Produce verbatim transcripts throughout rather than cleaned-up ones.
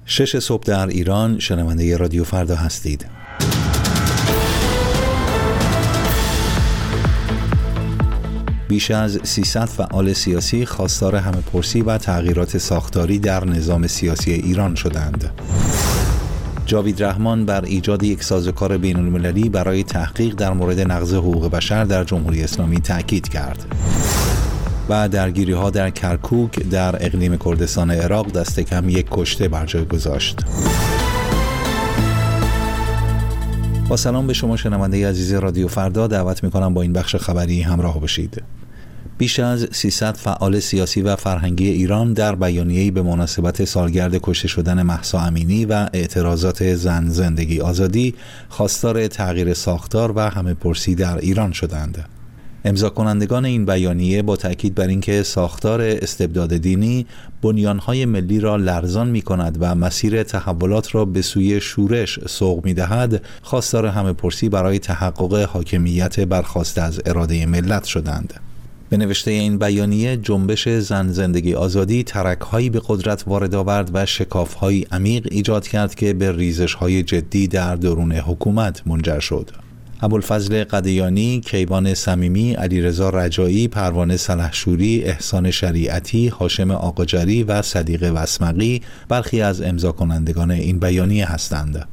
شش صبح در ایران، شنونده رادیو فردا هستید. بیش از سیصد فعال سیاسی خواستار همه‌پرسی و تغییرات ساختاری در نظام سیاسی ایران شدند. جاوید رحمان بر ایجاد یک سازوکار بین‌المللی برای تحقیق در مورد نقض حقوق بشر در جمهوری اسلامی تأکید کرد. و درگیری‌ها در کرکوک در اقلیم کردستان عراق دست کم یک کشته بر جای گذاشت. با سلام به شما شنونده عزیز رادیو فردا، دعوت می‌کنم با این بخش خبری همراه باشید. بیش از سیصد فعال سیاسی و فرهنگی ایران در بیانیه‌ای به مناسبت سالگرد کشته شدن مهسا امینی و اعتراضات زن زندگی آزادی خواستار تغییر ساختار و همه‌پرسی در ایران شدند. امضا کنندگان این بیانیه با تأکید بر اینکه ساختار استبداد دینی بنیانهای ملی را لرزان می کند و مسیر تحولات را به سوی شورش سوق می دهد، خواستار همه‌پرسی برای تحقق حاکمیت برخاسته از اراده ملت شدند. به نوشته این بیانیه، جنبش زن زندگی آزادی ترک‌هایی به قدرت وارد آورد و شکاف‌هایی عمیق ایجاد کرد که به ریزش‌های جدی در درون حکومت منجر شد. ابوالفضل قدیانی، کیوان صمیمی، علیرضا رجایی، پروانه سلحشوری، احسان شریعتی، هاشم آقاجری و صدیق وسمقی برخی از امضا کنندگان این بیانیه هستند.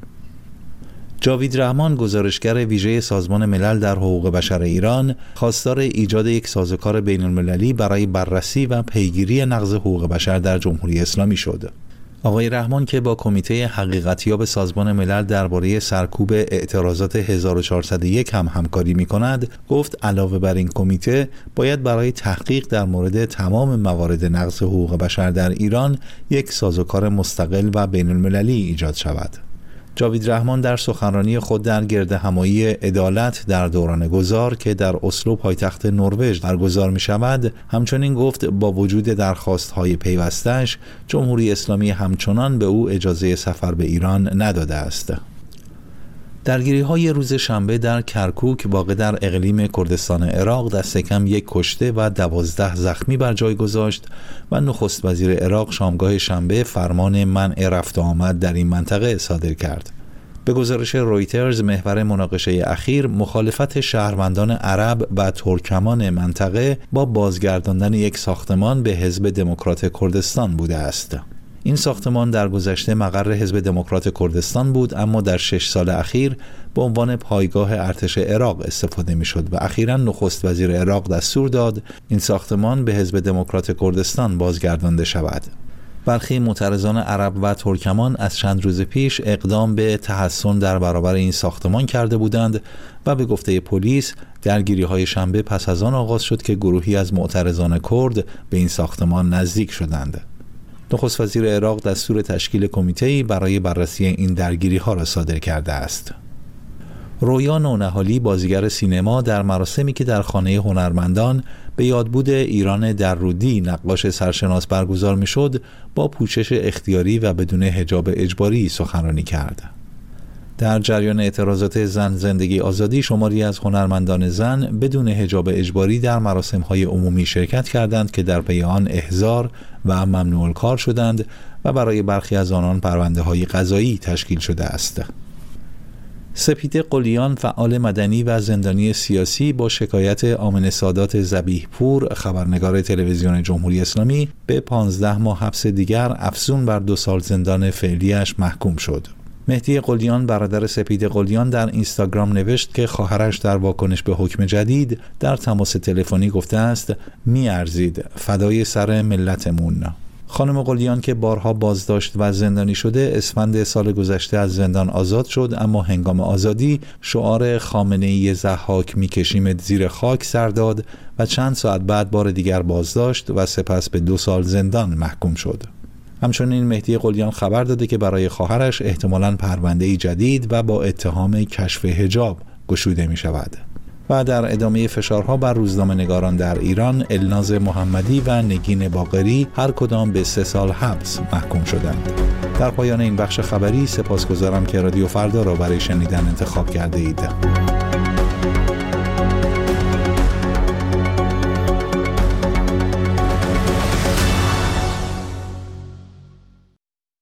جاوید رحمان، گزارشگر ویژه سازمان ملل در حقوق بشر ایران، خواستار ایجاد یک سازوکار بین‌المللی برای بررسی و پیگیری نقض حقوق بشر در جمهوری اسلامی شد. آقای رحمان که با کمیته حقیقتیاب سازمان ملل درباره سرکوب اعتراضات هزار و چهارصد و یک هم همکاری می کند، گفت علاوه بر این کمیته باید برای تحقیق در مورد تمام موارد نقض حقوق بشر در ایران یک سازوکار مستقل و بین المللی ایجاد شود. جاوید رحمان در سخنرانی خود در گردهمایی عدالت در دوران گذار که در اسلو پایتخت نروژ برگزار می شود، همچنین گفت با وجود درخواست‌های پیوستش، جمهوری اسلامی همچنان به او اجازه سفر به ایران نداده است. درگیری‌های روز شنبه در کرکوک واقع در اقلیم کردستان عراق دست کم یک کشته و دوازده زخمی بر جای گذاشت و نخست وزیر عراق شامگاه شنبه فرمان منع رفت و آمد در این منطقه صادر کرد. به گزارش رویترز، محور مناقشه اخیر مخالفت شهروندان عرب و ترکمان منطقه با بازگرداندن یک ساختمان به حزب دموکرات کردستان بوده است. این ساختمان در گذشته مقر حزب دموکرات کردستان بود، اما در شش سال اخیر به عنوان پایگاه ارتش عراق استفاده می‌شد و اخیراً نخست وزیر عراق دستور داد این ساختمان به حزب دموکرات کردستان بازگردانده شود. برخی معترضان عرب و ترکمان از چند روز پیش اقدام به تحصن در برابر این ساختمان کرده بودند و به گفته پلیس درگیری‌های شنبه پس از آن آغاز شد که گروهی از معترضان کرد به این ساختمان نزدیک شدند. نخست وزیر عراق دستور تشکیل کمیته‌ای برای بررسی این درگیری‌ها را صادر کرده است. رویا نونهالی، بازیگر سینما، در مراسمی که در خانه هنرمندان به یادبود ایران درودی نقاش سرشناس برگزار می‌شد، با پوشش اختیاری و بدون حجاب اجباری سخنرانی کرد. در جریان اعتراضات زن زندگی آزادی، شماری از هنرمندان زن بدون حجاب اجباری در مراسم‌های عمومی شرکت کردند که در پی آن احضار و ممنوع الکار شدند و برای برخی از آنان پرونده‌های قضایی تشکیل شده است. سپیده قلیان، فعال مدنی و زندانی سیاسی، با شکایت آمنه سادات ذبیح پور، خبرنگار تلویزیون جمهوری اسلامی، به پانزده ماه حبس دیگر افزون بر دو سال زندان فعلیش محکوم شد. مهدی قلیان، برادر سپیده قلیان، در اینستاگرام نوشت که خواهرش در واکنش به حکم جدید در تماس تلفنی گفته است می‌ارزید فدای سر ملتمون. خانم قلیان که بارها بازداشت و زندانی شده، اسفند سال گذشته از زندان آزاد شد، اما هنگام آزادی شعار خامنه‌ای ضحاک می‌کشیمت زیر خاک سر داد و چند ساعت بعد بار دیگر بازداشت و سپس به دو سال زندان محکوم شد. همچنین مهدی قلیان خبر داده که برای خواهرش احتمالاً پرونده‌ای جدید و با اتهام کشف حجاب گشوده می شود. و در ادامه فشارها بر روزنامه‌نگاران در ایران، الناز محمدی و نگین باقری هر کدام به سه سال حبس محکوم شدند. در پایان این بخش خبری سپاسگزارم که رادیو فردا را برای شنیدن انتخاب کرده اید.